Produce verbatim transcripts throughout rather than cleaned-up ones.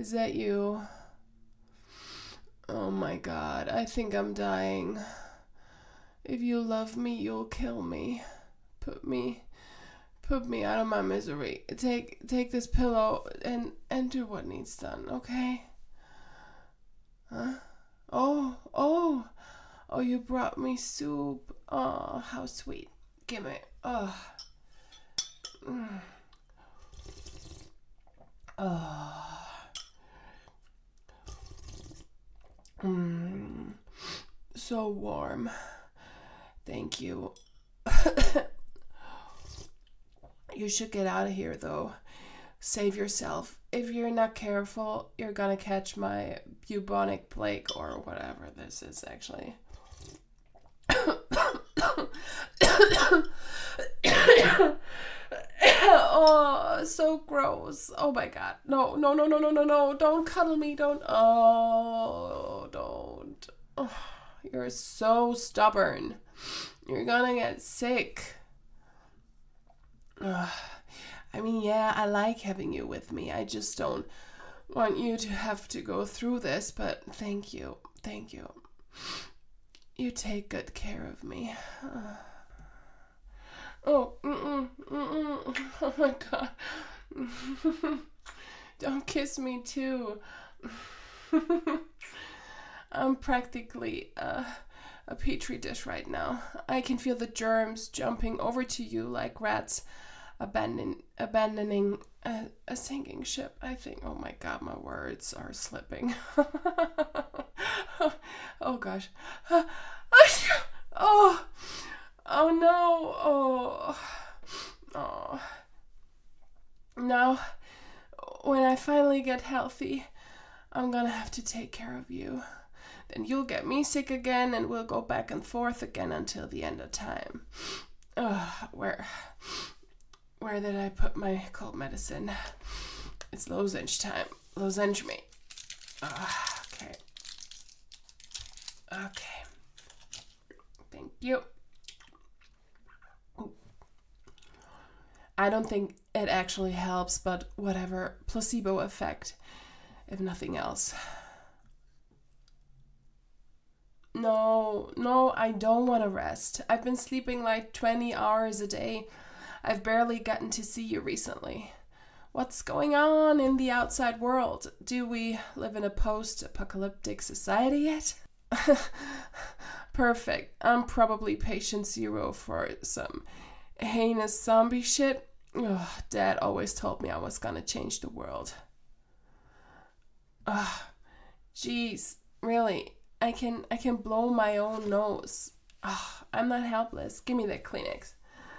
Is that you? Oh my god, I think I'm dying. If you love me, you'll kill me. Put me put me out of my misery. Take take this pillow and and do what needs done, okay? Huh? Oh, oh. Oh, you brought me soup. Oh, how sweet. Give me. Oh. Mm. Oh. Mm. So warm. Thank you. You should get out of here, though. Save yourself. If you're not careful, you're gonna catch my bubonic plague or whatever this is, actually. Oh, so gross. Oh my god. No, no, no, no, no, no, no. Don't cuddle me. Don't. Oh, don't. Oh, you're so stubborn. You're gonna get sick. Ugh. I mean, yeah, I like having you with me. I just don't want you to have to go through this, but thank you. Thank you. You take good care of me. Uh. Oh, mm-mm, mm-mm. Oh my god. Don't kiss me too. I'm practically uh, a petri dish right now. I can feel the germs jumping over to you like rats abandon, abandoning a, a sinking ship, I think. Oh my god, my words are slipping. Oh gosh. Oh, oh no. Oh, oh. Now, when I finally get healthy, I'm gonna have to take care of you. Then you'll get me sick again, and we'll go back and forth again until the end of time. Ugh, where, where did I put my cold medicine? It's lozenge time. Lozenge me. Ugh, okay. Okay. Thank you. I don't think it actually helps, but whatever. Placebo effect, if nothing else. No, no, I don't want to rest. I've been sleeping like twenty hours a day. I've barely gotten to see you recently. What's going on in the outside world? Do we live in a post-apocalyptic society yet? Perfect. I'm probably patient zero for some heinous zombie shit. Ugh, Dad always told me I was gonna change the world. Ugh, jeez, really? I can I can blow my own nose. Ugh, I'm not helpless. Give me that Kleenex.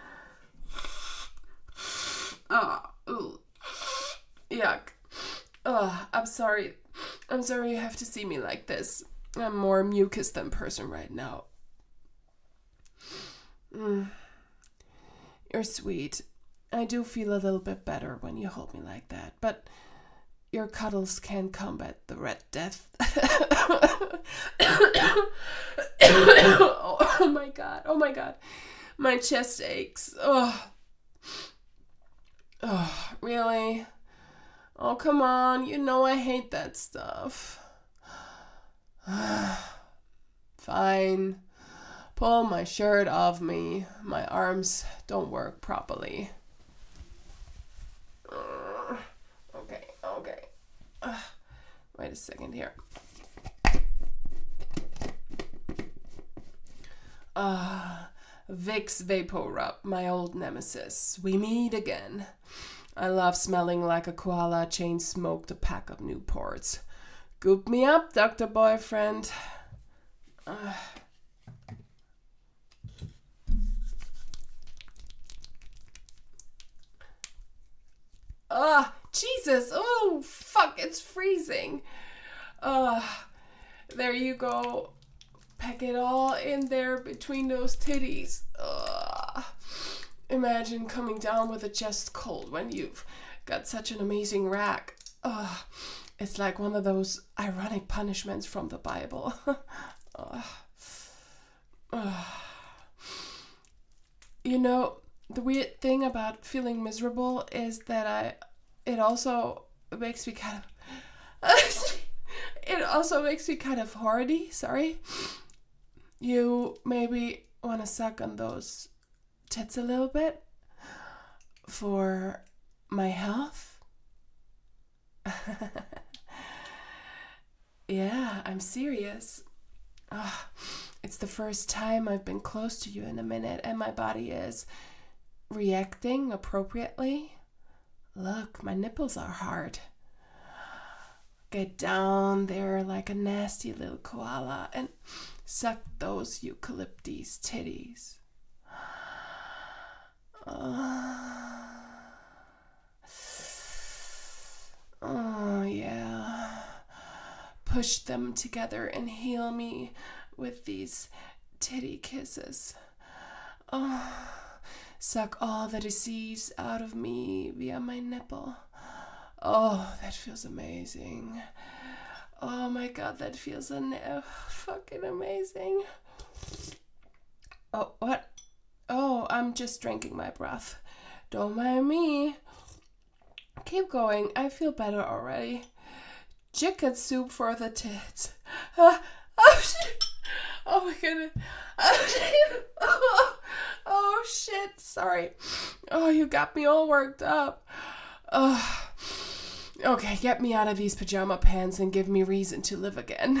Ah, oh, yuck. Ugh, I'm sorry. I'm sorry you have to see me like this. I'm more mucus than person right now. Mm. You're sweet. I do feel a little bit better when you hold me like that, but your cuddles can combat the Red Death. oh, oh my god, oh my god. My chest aches. Oh. Oh, really? Oh, come on. You know I hate that stuff. Fine. Pull my shirt off me. My arms don't work properly. Uh, okay, okay. Uh, wait a second here. Ah, uh, Vicks Vapor Rub, my old nemesis. We meet again. I love smelling like a koala chain smoked a pack of Newports. Goop me up, Doctor Boyfriend. Uh. Ah, Jesus. Oh, fuck, it's freezing. Uh, there you go. Pack it all in there between those titties. Uh, imagine coming down with a chest cold when you've got such an amazing rack. Uh, it's like one of those ironic punishments from the Bible. uh, uh. You know, the weird thing about feeling miserable is that I, it also makes me kind of, It also makes me kind of horny, sorry. You maybe want to suck on those tits a little bit for my health? Yeah, I'm serious. Oh, it's the first time I've been close to you in a minute, and my body is reacting appropriately. Look, my nipples are hard. Get down there like a nasty little koala and suck those eucalyptus titties. Oh, oh yeah. Push them together and heal me with these titty kisses. Oh, suck all the disease out of me via my nipple. Oh, that feels amazing. Oh my god, that feels an- uh, fucking amazing. Oh, what? Oh, I'm just drinking my breath. Don't mind me. Keep going. I feel better already. Chicken soup for the tits. Uh, oh, shit. Oh my goodness. Oh shit. Oh, oh shit. Sorry. Oh, you got me all worked up. Oh. Okay, get me out of these pajama pants and give me reason to live again.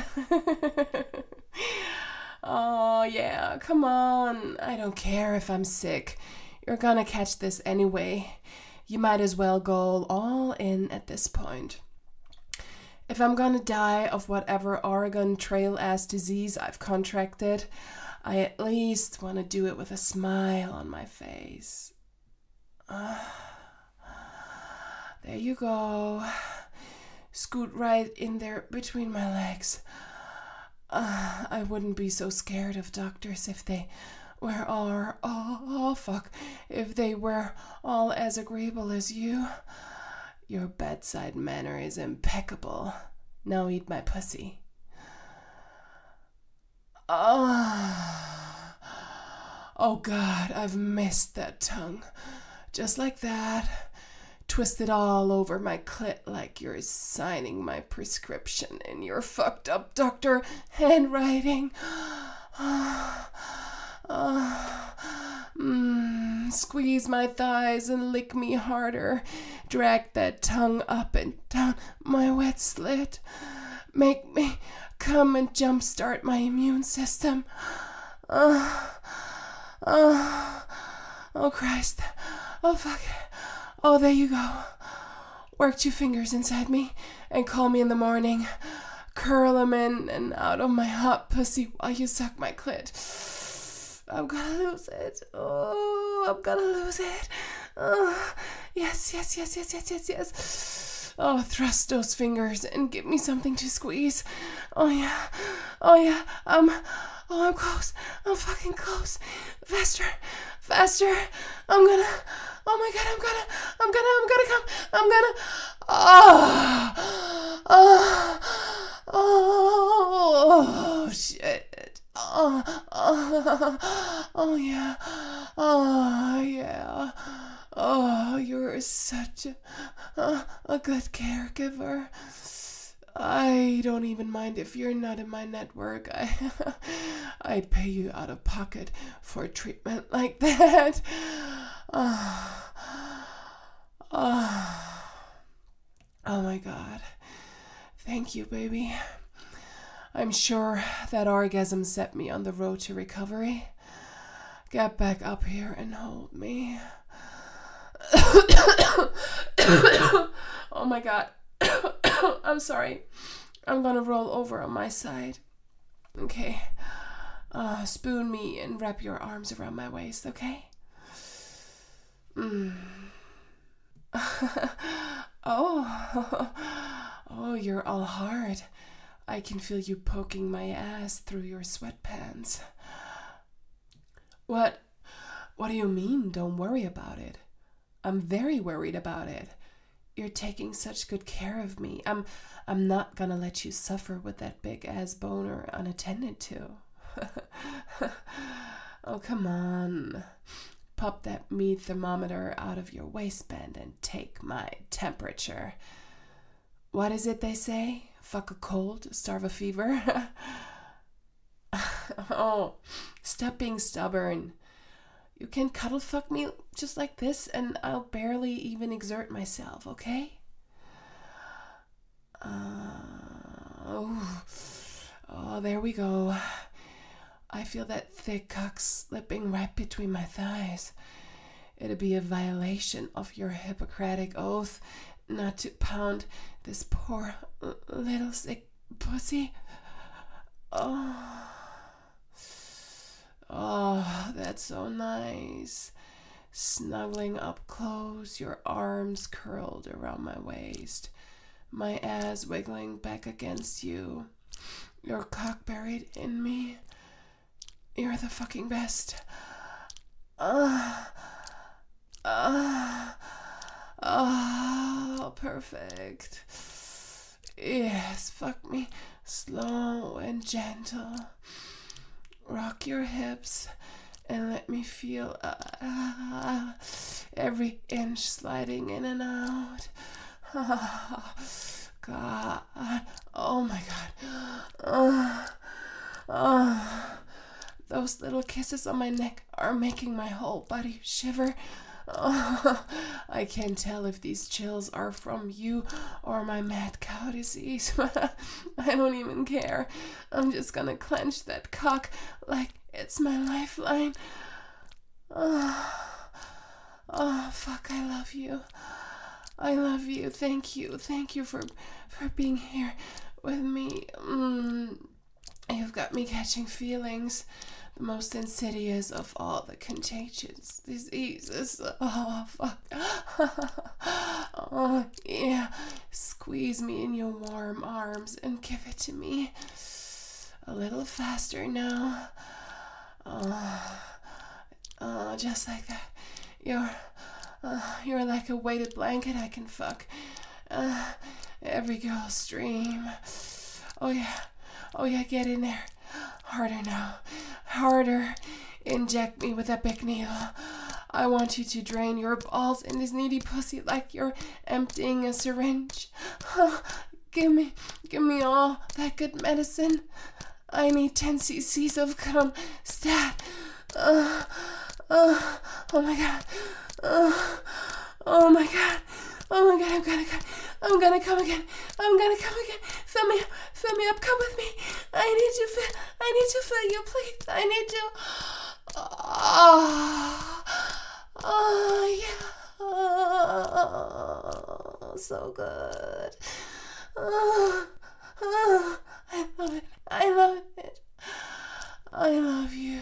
Oh, yeah, come on. I don't care if I'm sick. You're gonna catch this anyway. You might as well go all in at this point. If I'm gonna die of whatever Oregon Trail-ass disease I've contracted, I at least want to do it with a smile on my face. Uh, there you go. Scoot right in there between my legs. Uh, I wouldn't be so scared of doctors if they were all, oh, oh, fuck, if they were all as agreeable as you. Your bedside manner is impeccable. Now eat my pussy. Oh, oh God, I've missed that tongue. Just like that. Twisted all over my clit like you're signing my prescription in your fucked up doctor handwriting. Oh, oh, mm, squeeze my thighs and lick me harder. Drag that tongue up and down my wet slit. Make me come and jumpstart my immune system. Oh, oh, oh Christ. Oh fuck. Oh, there you go. Work two fingers inside me and call me in the morning. Curl 'em in and out of my hot pussy while you suck my clit. I'm gonna lose it. Oh, I'm gonna lose it. Oh, yes, yes, yes, yes, yes, yes, yes. Oh, thrust those fingers and give me something to squeeze. Oh, yeah. Oh, yeah. Um, oh, I'm close. I'm fucking close. Faster. Faster. I'm gonna... Oh my god, I'm gonna, I'm gonna, I'm gonna come, I'm gonna, oh, oh, oh, shit, oh, oh, oh yeah, oh yeah, oh, you're such a, a, a good caregiver. I don't even mind if you're not in my network. I, I'd pay you out of pocket for treatment like that. Oh, oh, oh my God. Thank you, baby. I'm sure that orgasm set me on the road to recovery. Get back up here and hold me. Oh my God. I'm sorry. I'm gonna roll over on my side. Okay. Uh, spoon me and wrap your arms around my waist, okay? Mm. Oh. Oh, you're all hard. I can feel you poking my ass through your sweatpants. What? What do you mean, don't worry about it? I'm very worried about it. You're taking such good care of me. I'm I'm not gonna let you suffer with that big ass boner unattended to. Oh, come on. Pop that meat thermometer out of your waistband and take my temperature. What is it they say? Fuck a cold, starve a fever? Oh, stop being stubborn. You can cuddle fuck me just like this and I'll barely even exert myself, okay? Uh, oh, oh, there we go. I feel that thick cock slipping right between my thighs. It'd be a violation of your Hippocratic oath not to pound this poor little sick pussy. Oh, oh, that's so nice. Snuggling up close, your arms curled around my waist, my ass wiggling back against you, your cock buried in me. You're the fucking best. Ah, ah, oh, perfect. Yes, fuck me slow and gentle. Rock your hips and let me feel uh, uh, every inch sliding in and out. God, oh my God. Uh, uh, those little kisses on my neck are making my whole body shiver. Oh, I can't tell if these chills are from you or my mad cow disease. I don't even care. I'm just gonna clench that cock like it's my lifeline. Oh, oh fuck, I love you. I love you. Thank you. Thank you for, for being here with me. Mm, you've got me catching feelings. The most insidious of all the contagious diseases. Oh, fuck. Oh, yeah. Squeeze me in your warm arms and give it to me. A little faster now. Oh, oh just like that. You're, uh, you're like a weighted blanket I can fuck. Uh, every girl's dream. Oh, yeah. Oh, yeah, get in there. Harder now. Harder. Inject me with that big needle. I want you to drain your balls in this needy pussy like you're emptying a syringe. Give me, give me all that good medicine. I need ten cc's of cum. Stat. Uh, uh, oh my God. Uh, oh my God. Oh my God, I'm gonna come. I'm gonna come again. I'm gonna come again. Fill me up. Fill me up. Come with me. I need to fill. I need to fill you, please. I need to. Oh, oh yeah. Oh, so good. Oh, oh, I love it. I love it. I love you.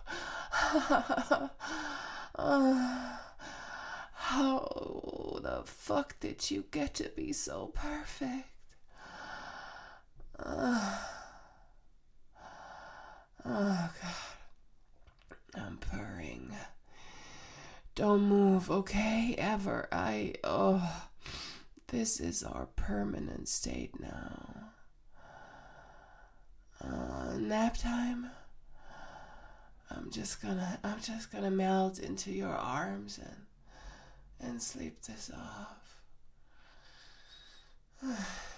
Oh. How the fuck did you get to be so perfect? Uh, oh, God. I'm purring. Don't move, okay? Ever. I. Oh. This is our permanent state now. Uh, nap time? I'm just gonna. I'm just gonna melt into your arms and. and sleep this off.